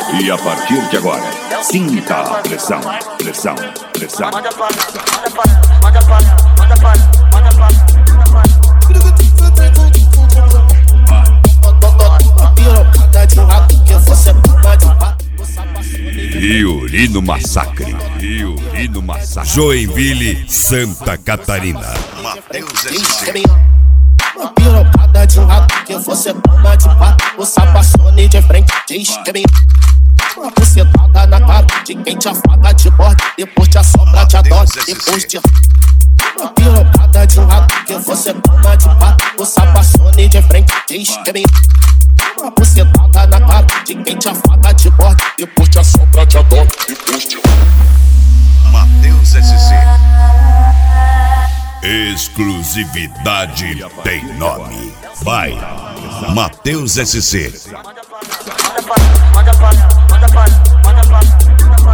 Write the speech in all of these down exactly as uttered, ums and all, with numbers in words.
E a partir de agora, sinta a pressão, pressão, pressão. Manda pra lá, manda pra lá, manda pra lá, manda pra lá, manda pra lá, manda pra lá. Violino Massacre, Violino Massacre, Joinville, Santa Catarina. Matheus S C. Uma pirocada de um rato que você toma de pato. O sapassone de frente diz que me. Uma bucetada na cara de quem te afaga de bordo. Depois te assopra, te adora, depois te. Uma pirocada de um rato que você toma de pato. O sapassone de frente diz que me. Uma bucetada na cara de quem te afaga de bordo. Depois te assopra, te adora, depois te. Matheus S C. Exclusividade tem nome. Vai, Matheus S C. Manda pra lá, manda pra lá, manda pra lá, manda pra lá, manda pra lá.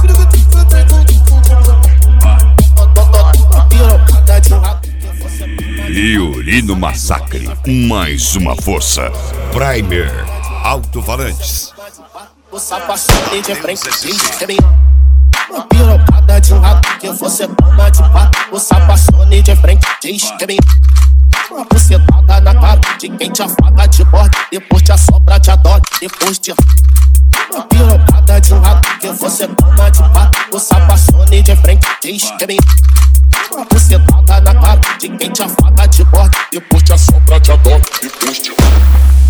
Violino Massacre, mais uma força. Primer, alto-falantes. O sapassone de frente diz que me. Uma pirocada de um rato que você toma de pato. O sapassone de frente diz que me. Uma bucetada na cara de quem te afaga de bordo. Depois te assopra, te adora, depois te. Uma pirocada de um rato que você toma de pato. O sapassone de frente diz que me. Uma bucetada na cara de quem te afaga de bordo. Depois te assopra, te adora, depois te.